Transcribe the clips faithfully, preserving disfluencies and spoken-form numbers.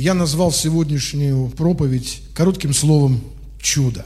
я назвал сегодняшнюю проповедь коротким словом «чудо».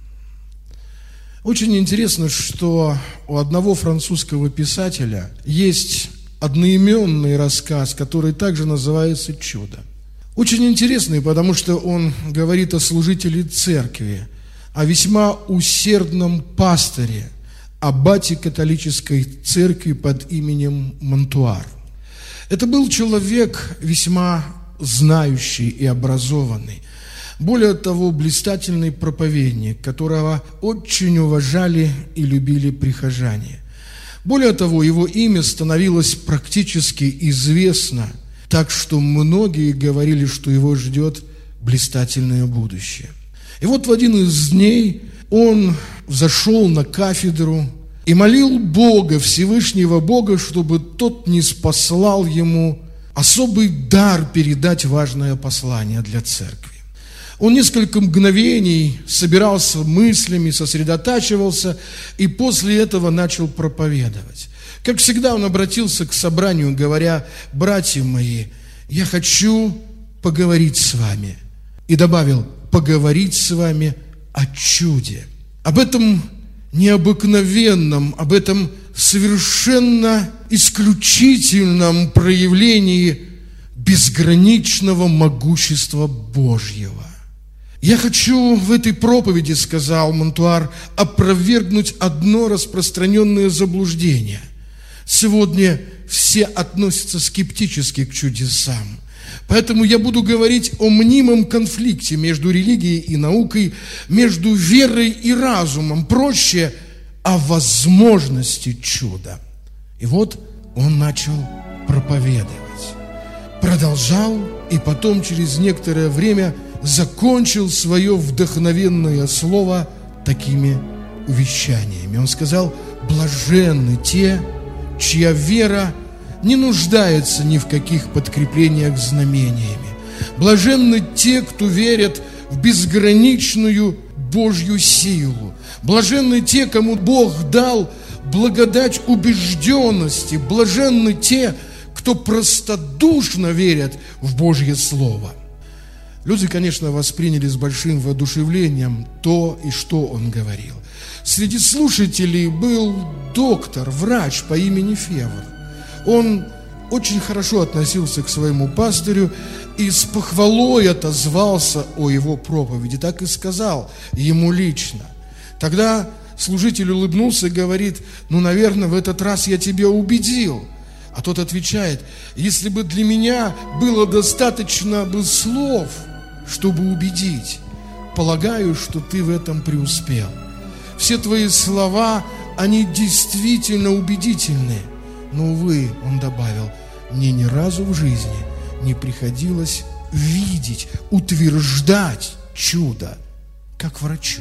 Очень интересно, что у одного французского писателя есть одноименный рассказ, который также называется «Чудо». Очень интересный, потому что он говорит о служителе церкви, о весьма усердном пасторе, аббате католической церкви под именем Монтуар. Это был человек весьма знающий и образованный. Более того, блистательный проповедник, которого очень уважали и любили прихожане. Более того, его имя становилось практически известно, так что многие говорили, что его ждет блистательное будущее. И вот в один из дней он взошел на кафедру и молил Бога, Всевышнего Бога, чтобы тот ниспослал ему особый дар передать важное послание для церкви. Он несколько мгновений собирался мыслями, сосредотачивался и после этого начал проповедовать. Как всегда, он обратился к собранию, говоря: «Братья мои, я хочу поговорить с вами». И добавил: «Поговорить с вами о чуде». Об этом необыкновенном, об этом совершенно исключительном проявлении безграничного могущества Божьего. Я хочу в этой проповеди, сказал Монтуар, опровергнуть одно распространенное заблуждение. Сегодня все относятся скептически к чудесам. Поэтому я буду говорить о мнимом конфликте между религией и наукой, между верой и разумом, проще, о возможности чуда. И вот он начал проповедовать. Продолжал, и потом через некоторое время закончил свое вдохновенное слово такими увещаниями. Он сказал: «Блаженны те, чья вера не нуждается ни в каких подкреплениях знамениями. Блаженны те, кто верят в безграничную Божью силу. Блаженны те, кому Бог дал благодать убежденности. Блаженны те, кто простодушно верят в Божье Слово». Люди, конечно, восприняли с большим воодушевлением то, и что он говорил. Среди слушателей был доктор, врач по имени Февр. Он очень хорошо относился к своему пастырю и с похвалой отозвался о его проповеди. Так и сказал ему лично. Тогда служитель улыбнулся и говорит: «Ну, наверное, в этот раз я тебя убедил». А тот отвечает: «Если бы для меня было достаточно бы слов, чтобы убедить, полагаю, что ты в этом преуспел. Все твои слова, они действительно убедительны. Но, увы, — он добавил, — мне ни разу в жизни не приходилось видеть, утверждать чудо, как врачу».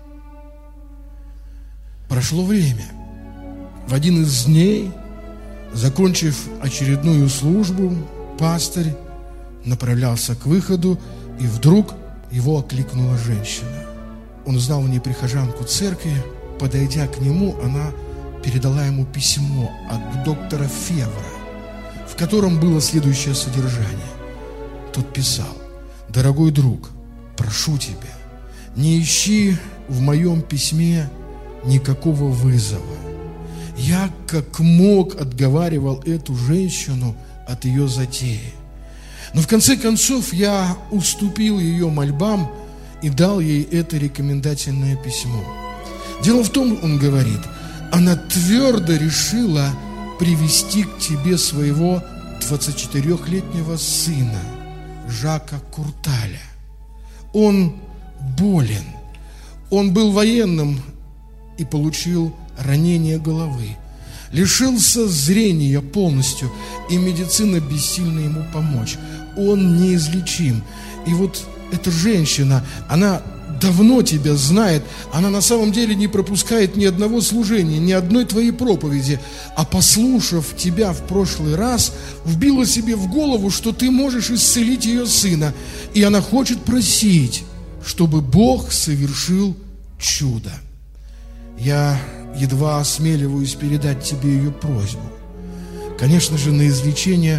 Прошло время. В один из дней, закончив очередную службу, пастырь направлялся к выходу, и вдруг его окликнула женщина. Он знал в ней прихожанку церкви. Подойдя к нему, она передала ему письмо от доктора Февра, в котором было следующее содержание. Тот писал: «Дорогой друг, прошу тебя, не ищи в моем письме никакого вызова. Я как мог отговаривал эту женщину от ее затеи. Но в конце концов я уступил ее мольбам и дал ей это рекомендательное письмо. Дело в том, он говорит, она твердо решила привести к тебе своего двадцатичетырёхлетнего сына, Жака Курталя. Он болен. Он был военным и получил ранение головы. Лишился зрения полностью, и медицина бессильна ему помочь. Он неизлечим. И вот эта женщина, она давно тебя знает, она на самом деле не пропускает ни одного служения, ни одной твоей проповеди, а послушав тебя в прошлый раз, вбила себе в голову, что ты можешь исцелить ее сына, и она хочет просить, чтобы Бог совершил чудо. Я едва осмеливаюсь передать тебе ее просьбу. Конечно же, на излечение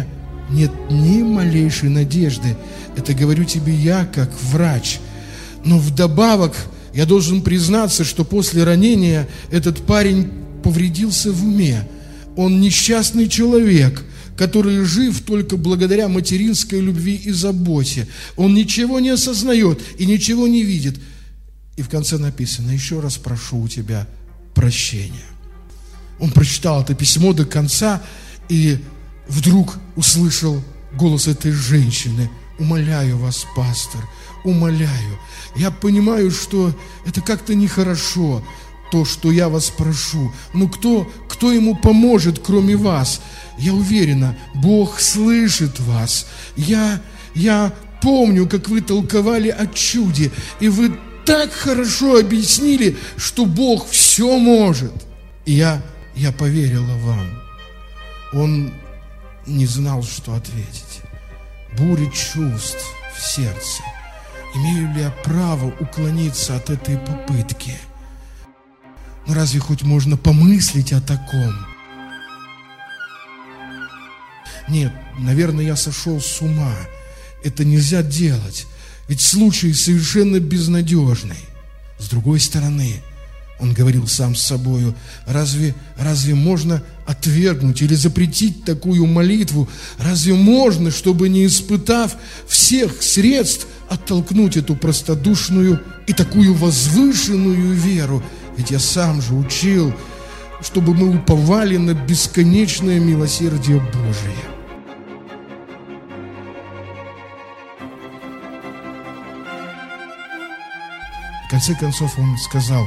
нет ни малейшей надежды. Это говорю тебе я, как врач. Но вдобавок я должен признаться, что после ранения этот парень повредился в уме. Он несчастный человек, который жив только благодаря материнской любви и заботе. Он ничего не осознает и ничего не видит. И в конце написано: еще раз прошу у тебя прощения. Он прочитал это письмо до конца и вдруг услышал голос этой женщины: умоляю вас, пастор, умоляю. Я понимаю, что это как-то нехорошо, то, что я вас прошу. Но кто, кто ему поможет, кроме вас? Я уверена, Бог слышит вас. Я, я помню, как вы толковали о чуде, и вы так хорошо объяснили, что Бог все может. И я, я поверила вам. Он не знал, что ответить. Буря чувств в сердце. Имею ли я право уклониться от этой попытки? Ну разве хоть можно помыслить о таком? Нет, наверное, я сошел с ума. Это нельзя делать, ведь случай совершенно безнадежный. С другой стороны, он говорил сам с собою: разве, разве можно отвергнуть или запретить такую молитву? Разве можно, чтобы, не испытав всех средств, оттолкнуть эту простодушную и такую возвышенную веру? Ведь я сам же учил, чтобы мы уповали на бесконечное милосердие Божие. В конце концов он сказал: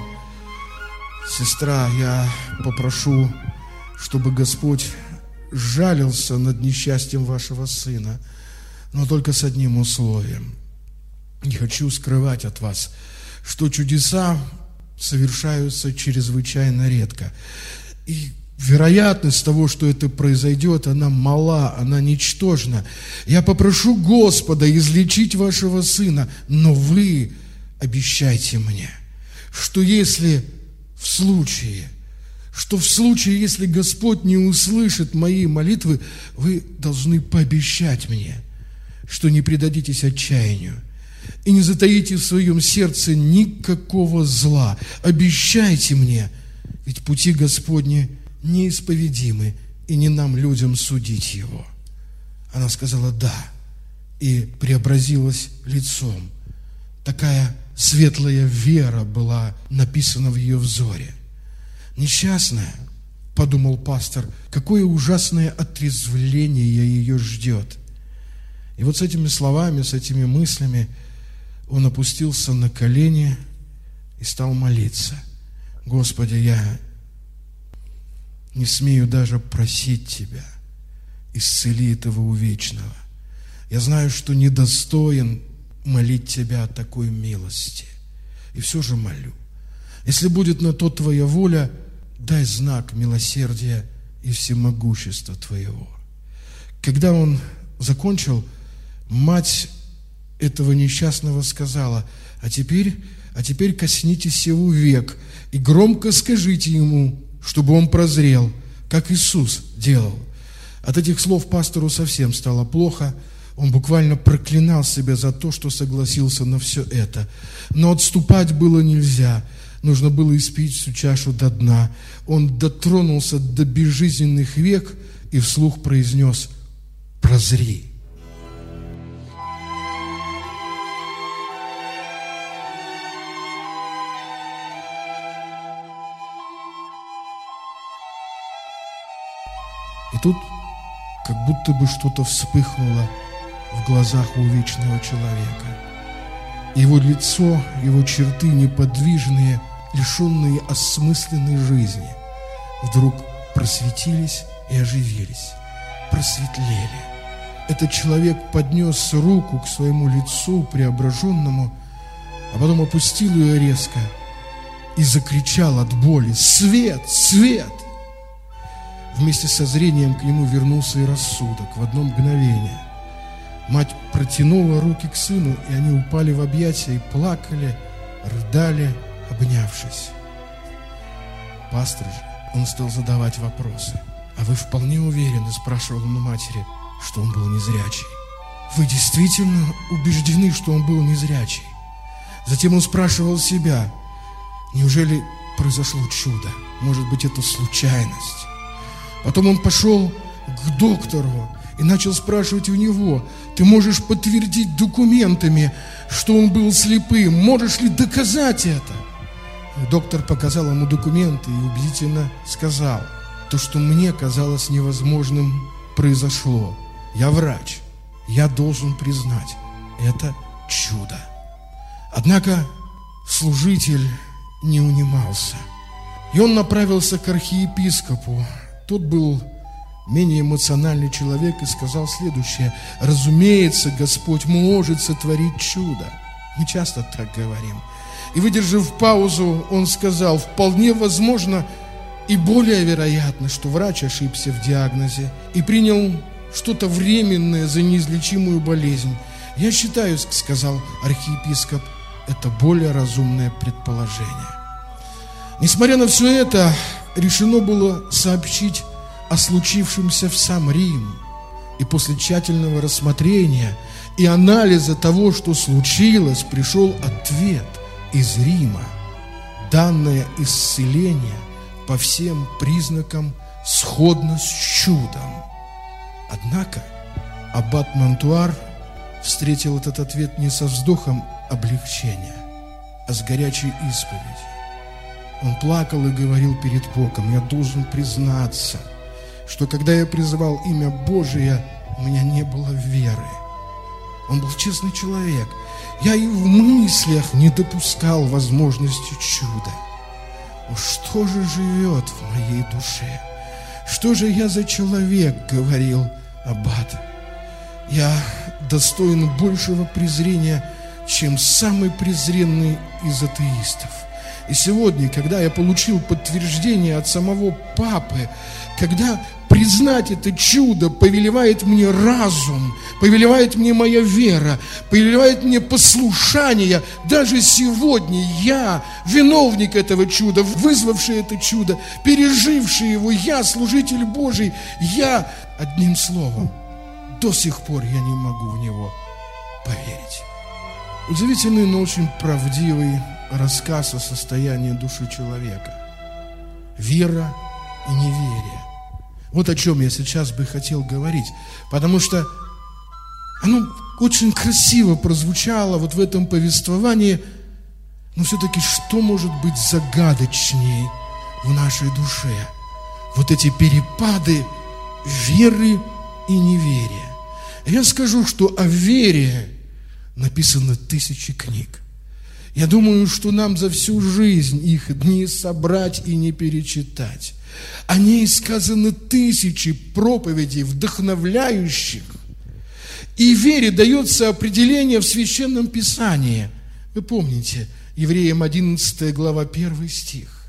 сестра, я попрошу, чтобы Господь жалился над несчастьем вашего сына, но только с одним условием. Не хочу скрывать от вас, что чудеса совершаются чрезвычайно редко. И вероятность того, что это произойдет, она мала, она ничтожна. Я попрошу Господа излечить вашего сына, но вы обещайте мне, что если в случае, что в случае, если Господь не услышит мои молитвы, вы должны пообещать мне, что не предадитесь отчаянию и не затаите в своем сердце никакого зла. Обещайте мне, ведь пути Господни неисповедимы, и не нам, людям, судить его. Она сказала «да» и преобразилась лицом. Такая светлая вера была написана в ее взоре. Несчастная, подумал пастор, какое ужасное отрезвление ее ждет. И вот с этими словами, с этими мыслями он опустился на колени и стал молиться. Господи, я не смею даже просить Тебя, исцели этого увечного. Я знаю, что недостоин молить Тебя о такой милости. И все же молю. Если будет на то Твоя воля, дай знак милосердия и всемогущества Твоего. Когда он закончил, мать этого несчастного сказала: а теперь, а теперь коснитесь его век и громко скажите ему, чтобы он прозрел, как Иисус делал. От этих слов пастору совсем стало плохо. Он буквально проклинал себя за то, что согласился на все это. Но отступать было нельзя. Нужно было испить всю чашу до дна. Он дотронулся до безжизненных век и вслух произнес: «Прозри». И тут как будто бы что-то вспыхнуло в глазах у вечного человека. Его лицо, его черты неподвижные, лишенные осмысленной жизни, вдруг просветились и оживились, просветлели. Этот человек поднес руку к своему лицу преображенному, а потом опустил ее резко и закричал от боли: «Свет! Свет!» Вместе со зрением к нему вернулся и рассудок в одно мгновение. Мать протянула руки к сыну, и они упали в объятия и плакали, рыдали, обнявшись. Пастор же, он стал задавать вопросы. «А вы вполне уверены, — спрашивал он у матери, — что он был незрячий? Вы действительно убеждены, что он был незрячий? Затем он спрашивал себя, неужели произошло чудо? Может быть, это случайность? Потом он пошел к доктору и начал спрашивать у него, ты можешь подтвердить документами, что он был слепым? Можешь ли доказать это? И доктор показал ему документы и убедительно сказал, то, что мне казалось невозможным, произошло. Я врач, я должен признать, это чудо. Однако служитель не унимался. И он направился к архиепископу. Тот был менее эмоциональный человек и сказал следующее: разумеется, Господь может сотворить чудо. Мы часто так говорим. И, выдержав паузу, он сказал: вполне возможно и более вероятно, что врач ошибся в диагнозе и принял что-то временное за неизлечимую болезнь. Я считаю, сказал архиепископ, это более разумное предположение. Несмотря на все это, решено было сообщить о случившемся в сам Рим. И после тщательного рассмотрения и анализа того, что случилось, пришел ответ из Рима. Данное исцеление по всем признакам сходно с чудом. Однако аббат Монтуар встретил этот ответ не со вздохом облегчения, а с горячей исповедью. Он плакал и говорил перед Богом: я должен признаться, что когда я призывал имя Божие, у меня не было веры. Он был честный человек. Я и в мыслях не допускал возможности чуда. О, что же живет в моей душе? Что же я за человек, говорил аббат. Я достоин большего презрения, чем самый презренный из атеистов. И сегодня, когда я получил подтверждение от самого Папы, когда признать это чудо повелевает мне разум, повелевает мне моя вера, повелевает мне послушание, даже сегодня я, виновник этого чуда, вызвавший это чудо, переживший его, я, служитель Божий, я, одним словом, до сих пор я не могу в него поверить. Удивительный, но очень правдивый рассказ о состоянии души человека. Вера и неверие. Вот о чем я сейчас бы хотел говорить. Потому что оно очень красиво прозвучало вот в этом повествовании. Но все-таки что может быть загадочней в нашей душе? Вот эти перепады веры и неверия. Я скажу, что о вере написано тысячи книг. Я думаю, что нам за всю жизнь их не собрать и не перечитать. О ней сказаны тысячи проповедей, вдохновляющих. И вере дается определение в Священном Писании. Вы помните, Евреям одиннадцатая глава, первый стих.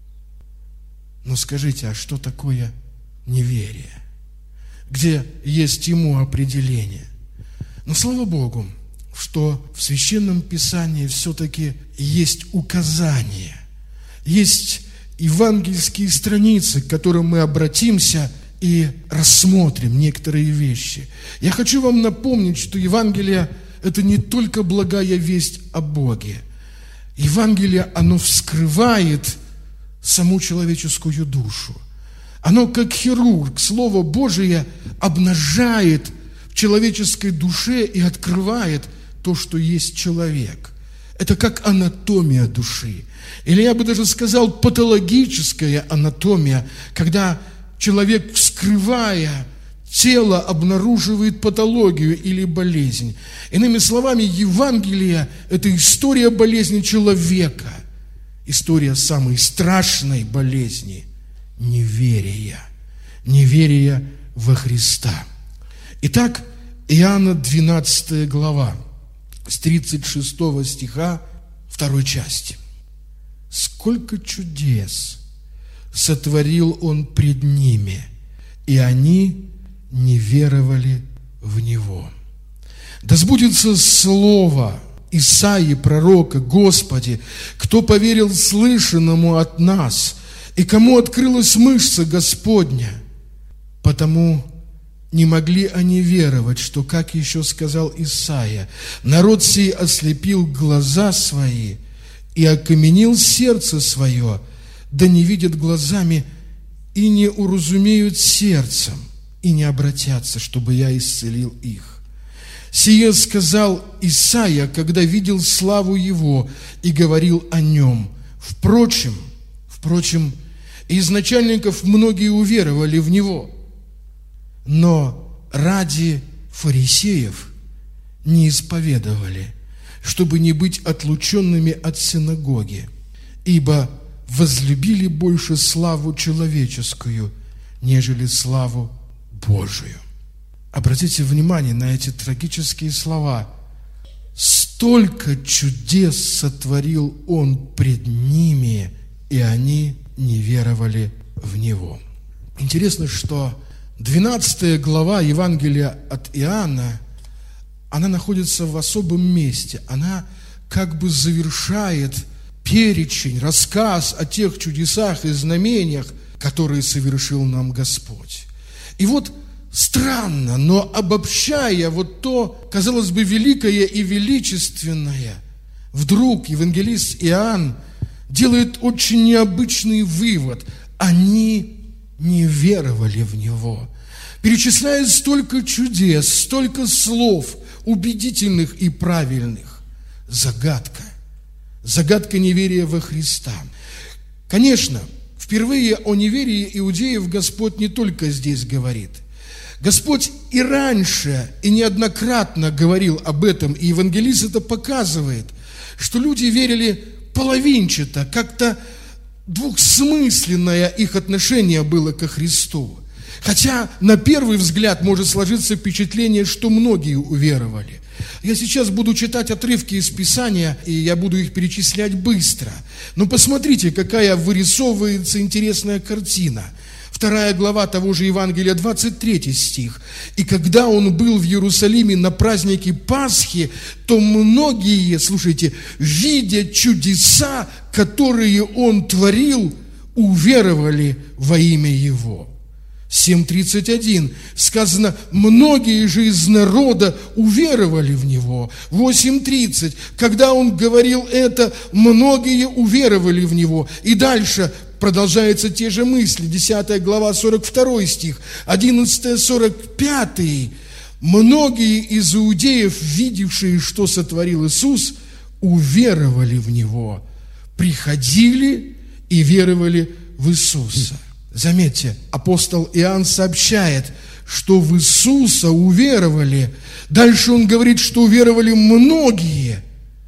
Но скажите, а что такое неверие? Где есть ему определение? Но слава Богу, что в Священном Писании все-таки есть указания, есть евангельские страницы, к которым мы обратимся и рассмотрим некоторые вещи. Я хочу вам напомнить, что Евангелие – это не только благая весть о Боге. Евангелие, оно вскрывает саму человеческую душу. Оно, как хирург, Слово Божие обнажает в человеческой душе и открывает то, что есть человек. Это как анатомия души. Или я бы даже сказал, патологическая анатомия, когда человек, вскрывая тело, обнаруживает патологию или болезнь. Иными словами, Евангелие – это история болезни человека, история самой страшной болезни – неверия, неверия во Христа. Итак, Иоанна двенадцатая глава, с тридцать шестого стиха второй части. «Сколько чудес сотворил Он пред ними, и они не веровали в Него. Да сбудется слово Исаии пророка: Господи, кто поверил слышанному от нас, и кому открылась мышца Господня? Потому не могли они веровать, что, как еще сказал Исаия, народ сей ослепил глаза свои и окаменил сердце свое, да не видят глазами и не уразумеют сердцем, и не обратятся, чтобы я исцелил их. Сие сказал Исаия, когда видел славу его и говорил о нем. Впрочем, впрочем, из начальников многие уверовали в него, но ради фарисеев не исповедовали, чтобы не быть отлученными от синагоги, ибо возлюбили больше славу человеческую, нежели славу Божию. Обратите внимание на эти трагические слова. Столько чудес сотворил Он пред ними, и они не веровали в Него. Интересно, что двенадцатая глава Евангелия от Иоанна, она находится в особом месте. Она как бы завершает перечень, рассказ о тех чудесах и знамениях, которые совершил нам Господь. И вот странно, но обобщая вот то, казалось бы, великое и величественное, вдруг евангелист Иоанн делает очень необычный вывод. Они не веровали в Него. Перечисляет столько чудес, столько слов, убедительных и правильных. Загадка. Загадка неверия во Христа. Конечно, впервые о неверии иудеев Господь не только здесь говорит. Господь и раньше, и неоднократно говорил об этом, и евангелист это показывает, что люди верили половинчато, как-то двухсмысленное их отношение было ко Христу. Хотя на первый взгляд может сложиться впечатление, что многие уверовали. Я сейчас буду читать отрывки из Писания, и я буду их перечислять быстро. Но посмотрите, какая вырисовывается интересная картина. Вторая глава того же Евангелия, двадцать третий стих. «И когда он был в Иерусалиме на празднике Пасхи, то многие, слушайте, видя чудеса, которые он творил, уверовали во имя его». семь тридцать один сказано, многие же из народа уверовали в него. восемь тридцать, когда он говорил это, многие уверовали в него. И дальше продолжаются те же мысли. десятая глава, сорок второй стих, одиннадцатая, сорок пятый. Многие из иудеев, видевшие, что сотворил Иисус, уверовали в него, приходили и веровали в Иисуса. Заметьте, апостол Иоанн сообщает, что в Иисуса уверовали. Дальше он говорит, что уверовали многие.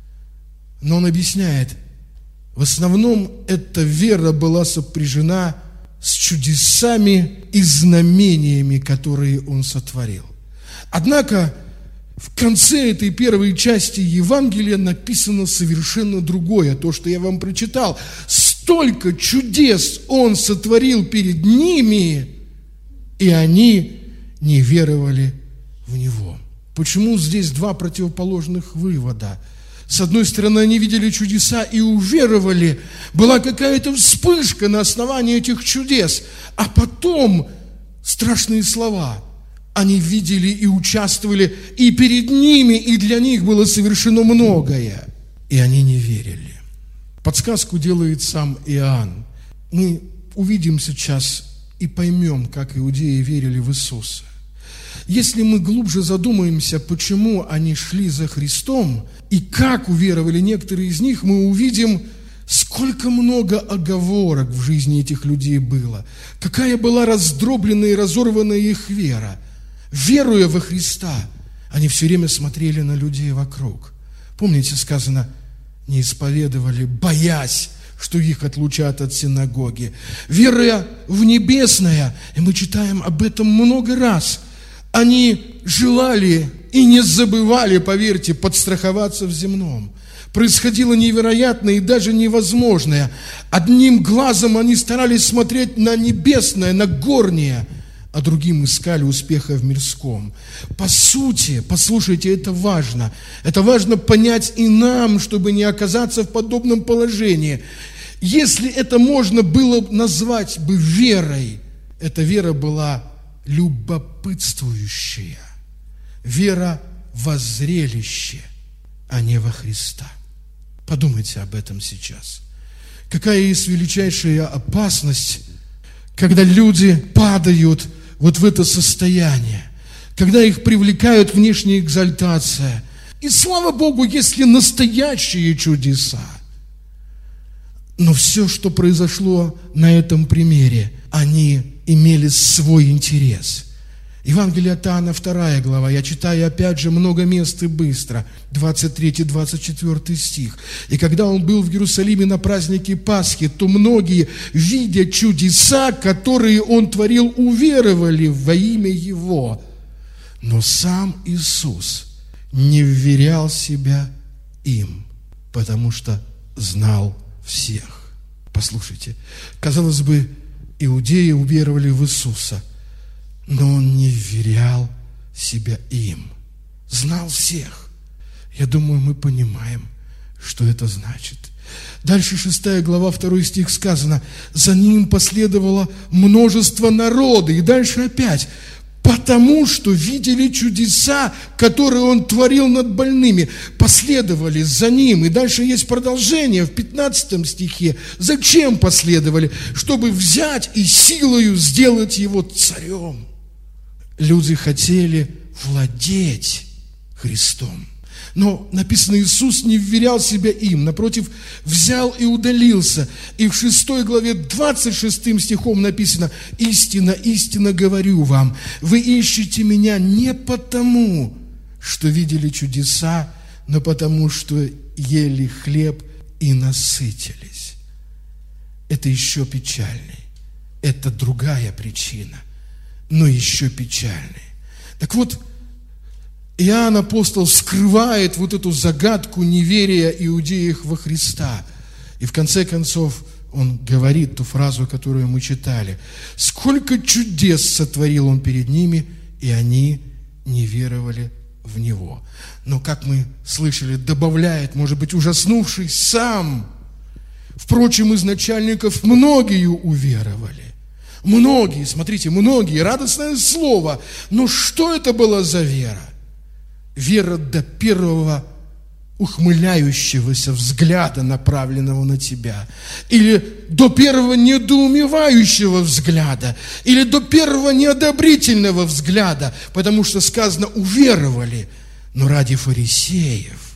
Но он объясняет, в основном эта вера была сопряжена с чудесами и знамениями, которые он сотворил. Однако в конце этой первой части Евангелия написано совершенно другое, то, что я вам прочитал. Столько чудес он сотворил перед ними, и они не веровали в него. Почему здесь два противоположных вывода? С одной стороны, они видели чудеса и уверовали. Была какая-то вспышка на основании этих чудес. А потом страшные слова. Они видели и участвовали, и перед ними, и для них было совершено многое. И они не верили. Подсказку делает сам Иоанн. Мы увидим сейчас и поймем, как иудеи верили в Иисуса. Если мы глубже задумаемся, почему они шли за Христом и как уверовали некоторые из них, мы увидим, сколько много оговорок в жизни этих людей было, какая была раздробленная и разорванная их вера. Веруя во Христа, они все время смотрели на людей вокруг. Помните, сказано, не исповедовали, боясь, что их отлучат от синагоги. Веруя в небесное, и мы читаем об этом много раз, они желали и не забывали, поверьте, подстраховаться в земном. Происходило невероятное и даже невозможное. Одним глазом они старались смотреть на небесное, на горнее, а другим искали успеха в мирском. По сути, послушайте, это важно. Это важно понять и нам, чтобы не оказаться в подобном положении. Если это можно было назвать бы верой, эта вера была любопытствующая, вера во зрелище, а не во Христа. Подумайте об этом сейчас. Какая есть величайшая опасность, когда люди падают вот в это состояние, когда их привлекают внешняя экзальтация. И слава Богу, если настоящие чудеса. Но все, что произошло на этом примере, они имели свой интерес. Евангелие от Иоанна, вторая глава, я читаю опять же много мест и быстро, двадцать третий двадцать четвёртый стих. «И когда он был в Иерусалиме на празднике Пасхи, то многие, видя чудеса, которые он творил, уверовали во имя его. Но сам Иисус не вверял себя им, потому что знал всех». Послушайте, казалось бы, иудеи уверовали в Иисуса, но он не вверял себя им. Знал всех. Я думаю, мы понимаем, что это значит. Дальше шестая глава, второй стих сказано: «За ним последовало множество народа». И дальше опять: «Потому что видели чудеса, которые он творил над больными, последовали за ним». И дальше есть продолжение в пятнадцатом стихе. Зачем последовали? Чтобы взять и силою сделать его царем. Люди хотели владеть Христом. Но написано, Иисус не вверял себя им, напротив, взял и удалился. И в шестой главе двадцать шестым стихом написано: «Истинно, истинно говорю вам, вы ищете меня не потому, что видели чудеса, но потому, что ели хлеб и насытились». Это еще печальней. Это другая причина, но еще печальней. Так вот, Иоанн Апостол скрывает вот эту загадку неверия иудеев во Христа. И в конце концов он говорит ту фразу, которую мы читали: «Сколько чудес сотворил он перед ними, и они не веровали в него». Но, как мы слышали, добавляет, может быть, ужаснувшись сам. Впрочем, из начальников многие уверовали. Многие, смотрите, многие, радостное слово. Но что это была за вера? Вера до первого ухмыляющегося взгляда, направленного на тебя, или до первого недоумевающего взгляда, или до первого неодобрительного взгляда, потому что сказано «уверовали», но ради фарисеев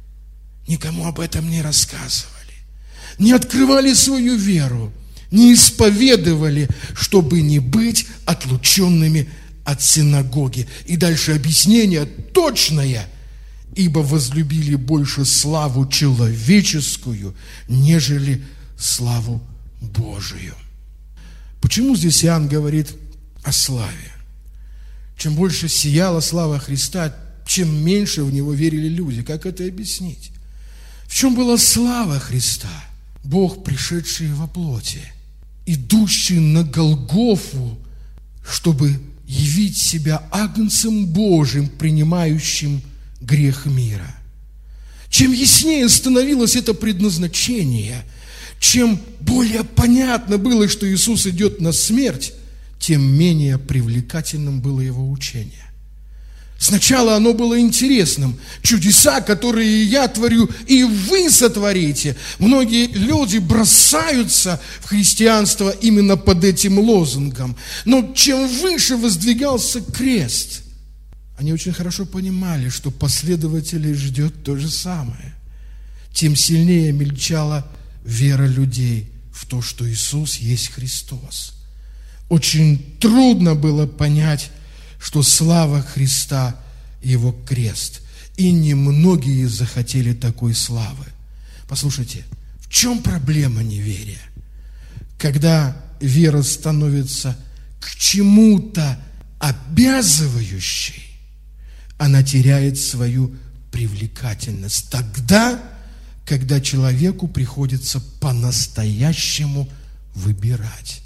никому об этом не рассказывали, не открывали свою веру, не исповедовали, чтобы не быть отлученными от синагоги. И дальше объяснение точное: «Ибо возлюбили больше славу человеческую, нежели славу Божию». Почему здесь Иоанн говорит о славе? Чем больше сияла слава Христа, чем меньше в Него верили люди. Как это объяснить? В чем была слава Христа? Бог, пришедший во плоти, идущий на Голгофу, чтобы явить себя агнцем Божьим, принимающим грех мира. Чем яснее становилось это предназначение, чем более понятно было, что Иисус идет на смерть, тем менее привлекательным было Его учение. Сначала оно было интересным. Чудеса, которые я творю, и вы сотворите. Многие люди бросаются в христианство именно под этим лозунгом. Но чем выше воздвигался крест, они очень хорошо понимали, что последователей ждет то же самое. Тем сильнее мельчала вера людей в то, что Иисус есть Христос. Очень трудно было понять, что слава Христа – Его крест. И немногие захотели такой славы. Послушайте, в чем проблема неверия? Когда вера становится к чему-то обязывающей, она теряет свою привлекательность. Тогда, когда человеку приходится по-настоящему выбирать.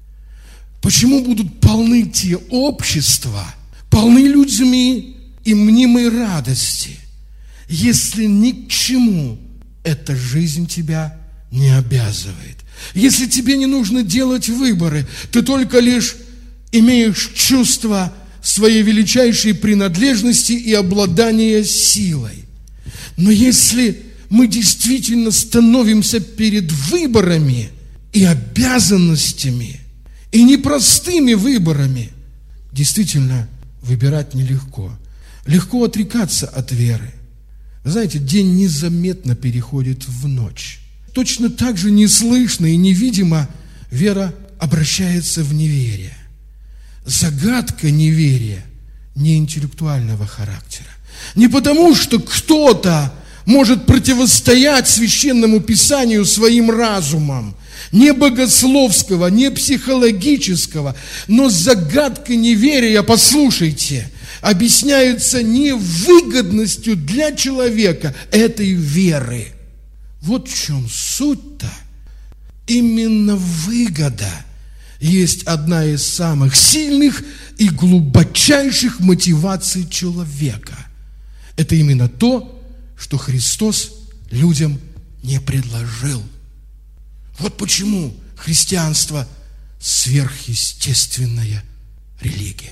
Почему будут полны те общества, полны людьми и мнимой радости, если ни к чему эта жизнь тебя не обязывает? Если тебе не нужно делать выборы, ты только лишь имеешь чувство своей величайшей принадлежности и обладания силой. Но если мы действительно становимся перед выборами и обязанностями, и непростыми выборами, действительно выбирать нелегко. Легко отрекаться от веры. Вы знаете, день незаметно переходит в ночь. Точно так же неслышно и невидимо вера обращается в неверие. Загадка неверия не интеллектуального характера. Не потому, что кто-то может противостоять Священному Писанию своим разумом, не богословского, не психологического, но загадка неверия, послушайте, объясняется невыгодностью для человека этой веры. Вот в чем суть-то. Именно выгода есть одна из самых сильных и глубочайших мотиваций человека. Это именно то, что Христос людям не предложил. Вот почему христианство – сверхъестественная религия.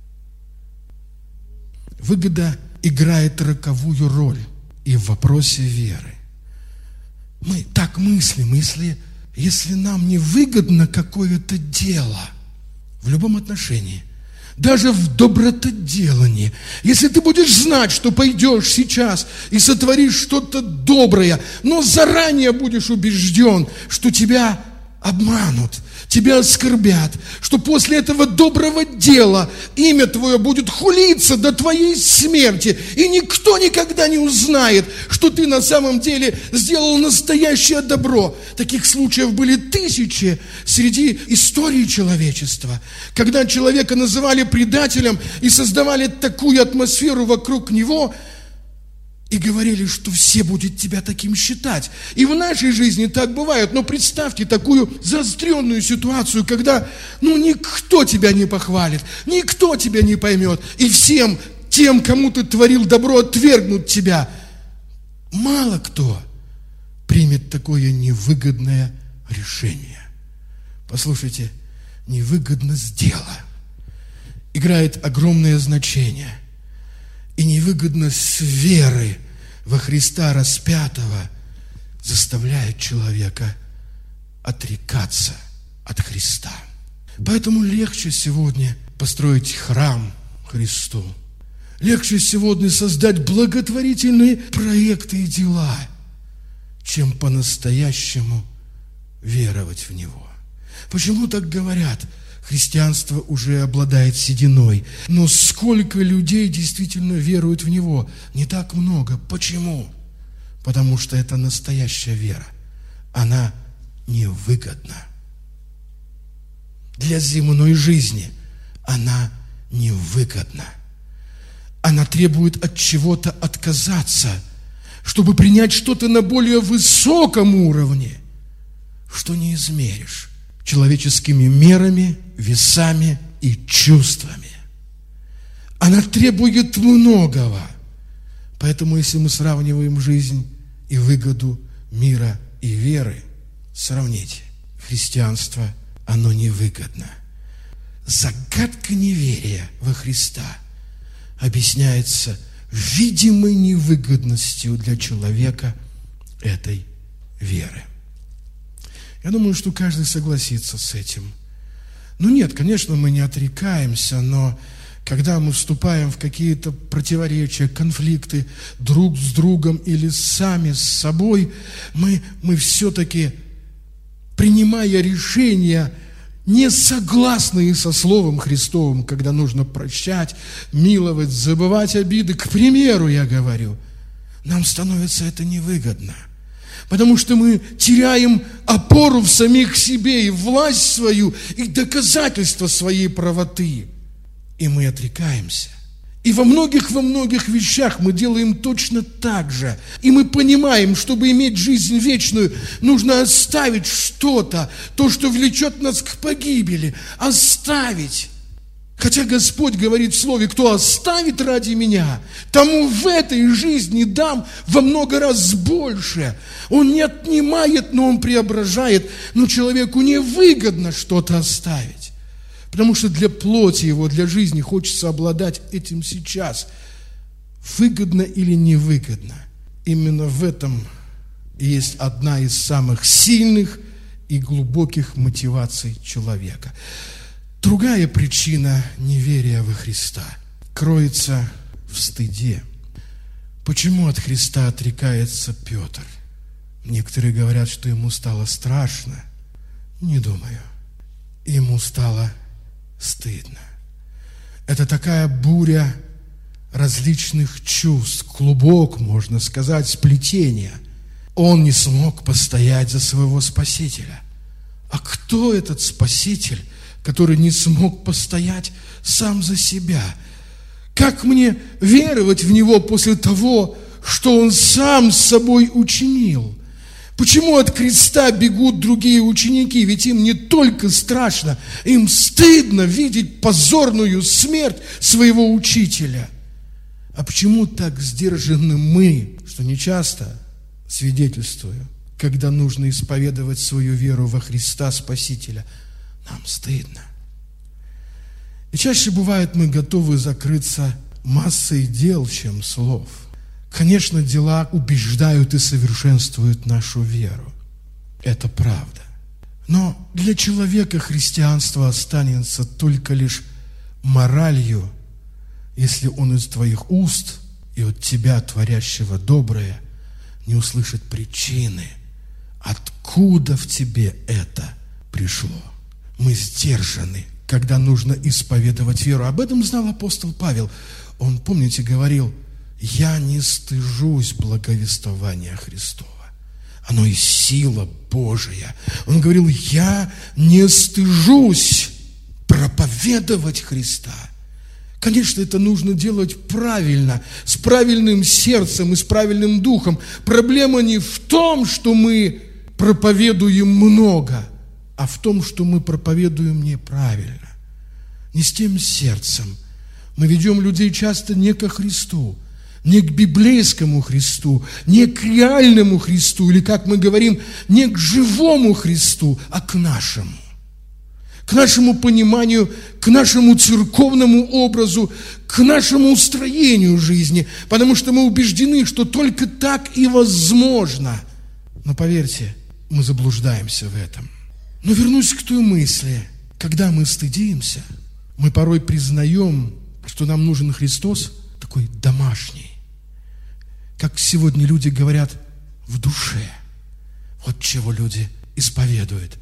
Выгода играет роковую роль и в вопросе веры. Мы так мыслим, если, если нам не выгодно какое-то дело в любом отношении, даже в добротоделании, если ты будешь знать, что пойдешь сейчас и сотворишь что-то доброе, но заранее будешь убежден, что тебя обманут, тебя оскорбят, что после этого доброго дела имя твое будет хулиться до твоей смерти, и никто никогда не узнает, что ты на самом деле сделал настоящее добро. Таких случаев были тысячи среди истории человечества, когда человека называли предателем и создавали такую атмосферу вокруг него, и говорили, что все будут тебя таким считать. И в нашей жизни так бывает. Но представьте такую заостренную ситуацию, когда ну, никто тебя не похвалит, никто тебя не поймет. И всем тем, кому ты творил добро, отвергнут тебя. Мало кто примет такое невыгодное решение. Послушайте, невыгодность дела играет огромное значение. И невыгодность веры во Христа распятого заставляет человека отрекаться от Христа. Поэтому легче сегодня построить храм Христу. Легче сегодня создать благотворительные проекты и дела, чем по-настоящему веровать в Него. Почему так говорят? Христианство уже обладает сединой. Но сколько людей действительно веруют в него? Не так много. Почему? Потому что это настоящая вера. Она невыгодна. Для земной жизни она невыгодна. Она требует от чего-то отказаться, чтобы принять что-то на более высоком уровне, что не измеришь человеческими мерами, весами и чувствами. Она требует многого. Поэтому, если мы сравниваем жизнь и выгоду мира и веры, сравните. Христианство, оно невыгодно. Загадка неверия во Христа объясняется видимой невыгодностью для человека этой веры. Я думаю, что каждый согласится с этим. Ну нет, конечно, мы не отрекаемся, но когда мы вступаем в какие-то противоречия, конфликты друг с другом или сами с собой, мы, мы все-таки, принимая решения, не согласные со Словом Христовым, когда нужно прощать, миловать, забывать обиды, к примеру, я говорю, нам становится это невыгодно. Потому что мы теряем опору в самих себе и власть свою, и доказательство своей правоты. И мы отрекаемся. И во многих, во многих вещах мы делаем точно так же. И мы понимаем, чтобы иметь жизнь вечную, нужно оставить что-то, то, что влечет нас к погибели. Оставить. Хотя Господь говорит в Слове, кто оставит ради меня, тому в этой жизни дам во много раз больше. Он не отнимает, но Он преображает. Но человеку невыгодно что-то оставить. Потому что для плоти его, для жизни хочется обладать этим сейчас. Выгодно или невыгодно. Именно в этом есть одна из самых сильных и глубоких мотиваций человека. Другая причина неверия во Христа кроется в стыде. Почему от Христа отрекается Петр? Некоторые говорят, что ему стало страшно. Не думаю. Ему стало стыдно. Это такая буря различных чувств, клубок, можно сказать, сплетения. Он не смог постоять за своего Спасителя. А кто этот Спаситель, который не смог постоять сам за себя? Как мне веровать в Него после того, что Он сам с собой учинил? Почему от креста бегут другие ученики? Ведь им не только страшно, им стыдно видеть позорную смерть своего учителя. А почему так сдержаны мы, что нечасто свидетельствую, когда нужно исповедовать свою веру во Христа Спасителя? Нам стыдно. И чаще бывает, мы готовы закрыться массой дел, чем слов. Конечно, дела убеждают и совершенствуют нашу веру. Это правда. Но для человека христианство останется только лишь моралью, если он из твоих уст и от тебя, творящего доброе, не услышит причины, откуда в тебе это пришло. Мы сдержаны, когда нужно исповедовать веру. Об этом знал апостол Павел. Он, помните, говорил: «Я не стыжусь благовествования Христова. Оно и сила Божия». Он говорил: «Я не стыжусь проповедовать Христа». Конечно, это нужно делать правильно, с правильным сердцем и с правильным духом. Проблема не в том, что мы проповедуем много, а в том, что мы проповедуем неправильно, не с тем сердцем. Мы ведем людей часто не ко Христу, не к библейскому Христу, не к реальному Христу, или, как мы говорим, не к живому Христу, а к нашему. К нашему пониманию, к нашему церковному образу, к нашему устроению жизни, потому что мы убеждены, что только так и возможно. Но поверьте, мы заблуждаемся в этом. Но вернусь к той мысли, когда мы стыдимся, мы порой признаем, что нам нужен Христос такой домашний. Как сегодня люди говорят, в душе. Вот чего люди исповедуют.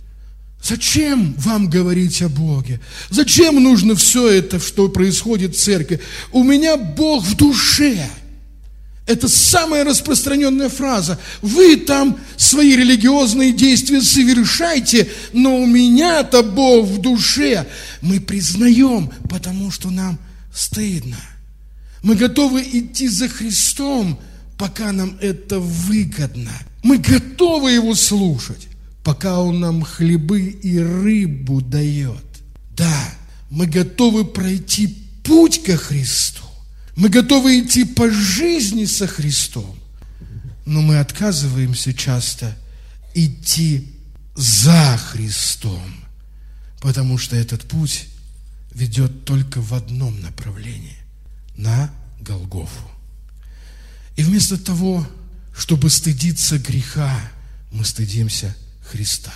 Зачем вам говорить о Боге? Зачем нужно все это, что происходит в церкви? У меня Бог в душе. Это самая распространенная фраза. Вы там свои религиозные действия совершайте, но у меня-то Бог в душе. Мы признаем, потому что нам стыдно. Мы готовы идти за Христом, пока нам это выгодно. Мы готовы Его слушать, пока Он нам хлебы и рыбу дает. Да, мы готовы пройти путь ко Христу. Мы готовы идти по жизни со Христом. Но мы отказываемся часто идти за Христом, потому что этот путь ведет только в одном направлении – на Голгофу. И вместо того, чтобы стыдиться греха, мы стыдимся Христа.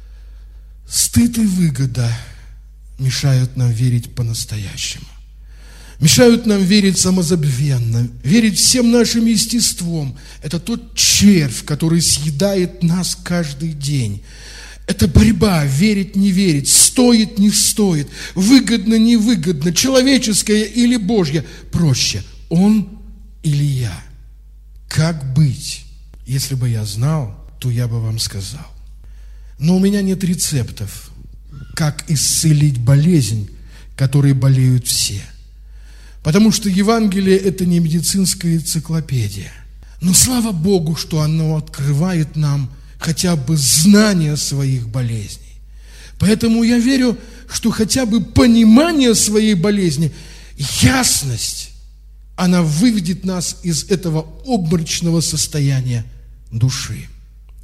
Стыд и выгода мешают нам верить по-настоящему. Мешают нам верить самозабвенно, верить всем нашим естеством. Это тот червь, который съедает нас каждый день. Это борьба, верить, не верить, стоит, не стоит, выгодно, невыгодно, человеческое или Божье. Проще, он или я. Как быть? Если бы я знал, то я бы вам сказал. Но у меня нет рецептов, как исцелить болезнь, которой болеют все. Потому что Евангелие – это не медицинская энциклопедия. Но слава Богу, что оно открывает нам хотя бы знание своих болезней. Поэтому я верю, что хотя бы понимание своей болезни, ясность, она выведет нас из этого обморочного состояния души.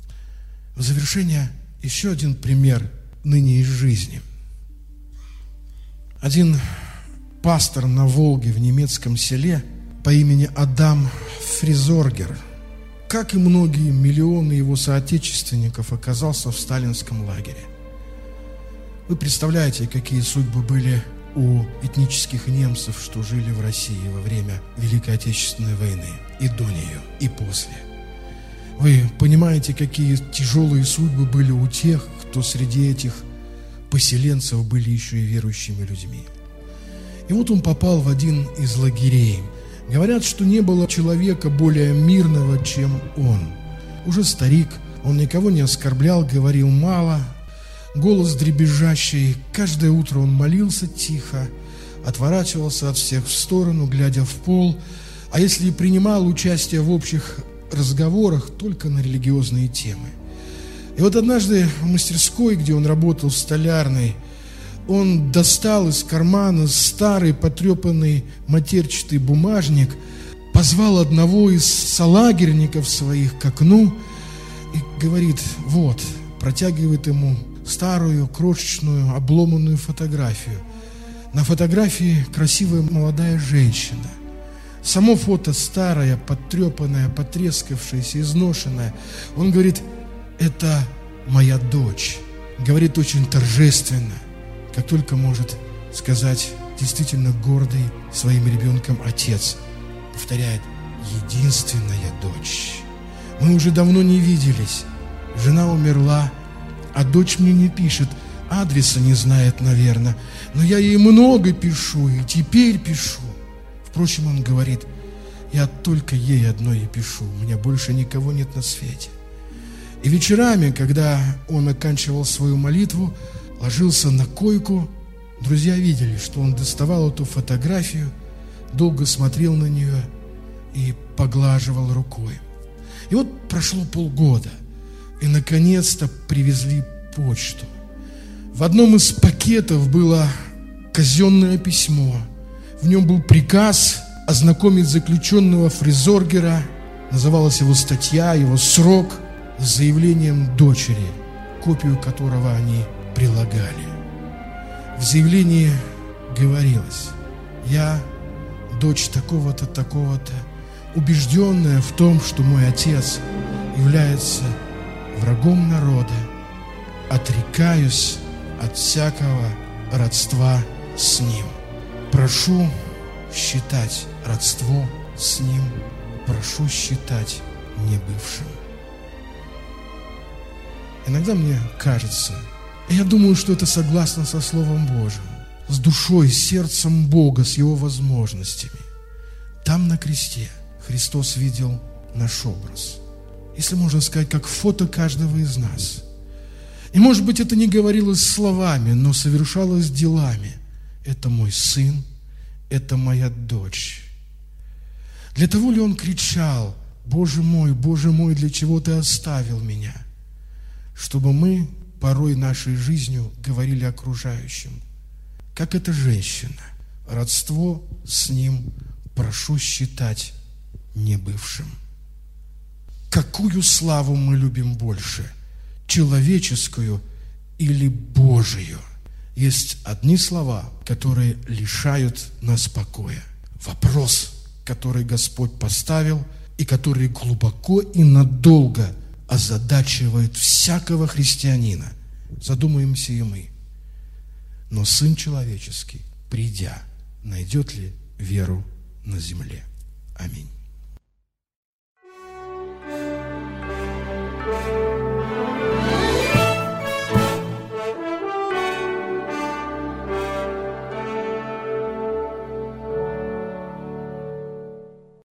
В завершение еще один пример ныне из жизни. Один пастор на Волге в немецком селе по имени Адам Фризоргер, как и многие миллионы его соотечественников, оказался в сталинском лагере. Вы представляете, какие судьбы были у этнических немцев, что жили в России во время Великой Отечественной войны, и до нее, и после. Вы понимаете, какие тяжелые судьбы были у тех, кто среди этих поселенцев были еще и верующими людьми. И вот он попал в один из лагерей. Говорят, что не было человека более мирного, чем он. Уже старик, он никого не оскорблял, говорил мало, голос дребезжащий. Каждое утро он молился тихо, отворачивался от всех в сторону, глядя в пол, а если и принимал участие в общих разговорах, только на религиозные темы. И вот однажды в мастерской, где он работал в столярной, он достал из кармана старый потрепанный матерчатый бумажник, позвал одного из солагерников своих к окну и говорит: вот, протягивает ему старую, крошечную, обломанную фотографию. На фотографии красивая молодая женщина. Само фото старое, потрепанное, потрескавшееся, изношенное. Он говорит: это моя дочь. Говорит очень торжественно, как только может сказать действительно гордый своим ребенком отец. Повторяет: единственная дочь. Мы уже давно не виделись. Жена умерла, а дочь мне не пишет, адреса не знает, наверное. Но я ей много пишу, и теперь пишу. Впрочем, он говорит: я только ей одной и пишу, у меня больше никого нет на свете. И вечерами, когда он оканчивал свою молитву, ложился на койку, друзья видели, что он доставал эту фотографию, долго смотрел на нее и поглаживал рукой. И вот прошло полгода, и наконец-то привезли почту. В одном из пакетов было казенное письмо. В нем был приказ ознакомить заключенного Фризоргера, называлась его статья, его срок, с заявлением дочери, копию которого они прилагали. В заявлении говорилось: я, дочь такого-то, такого-то, убежденная в том, что мой отец является врагом народа, отрекаюсь от всякого родства с ним. Прошу считать родство с ним, прошу считать небывшим. Иногда мне кажется, и я думаю, что это согласно со Словом Божьим, с душой, сердцем Бога, с Его возможностями. Там на кресте Христос видел наш образ, если можно сказать, как фото каждого из нас. И, может быть, это не говорилось словами, но совершалось делами. Это мой сын, это моя дочь. Для того ли он кричал: Боже мой, Боже мой, для чего ты оставил меня? Чтобы мы порой нашей жизнью говорили окружающим: как эта женщина, родство с ним прошу считать небывшим. Какую славу мы любим больше, человеческую или Божию? Есть одни слова, которые лишают нас покоя. Вопрос, который Господь поставил, и который глубоко и надолго озадачивает всякого христианина. Задумаемся и мы. Но Сын Человеческий, придя, найдет ли веру на земле? Аминь.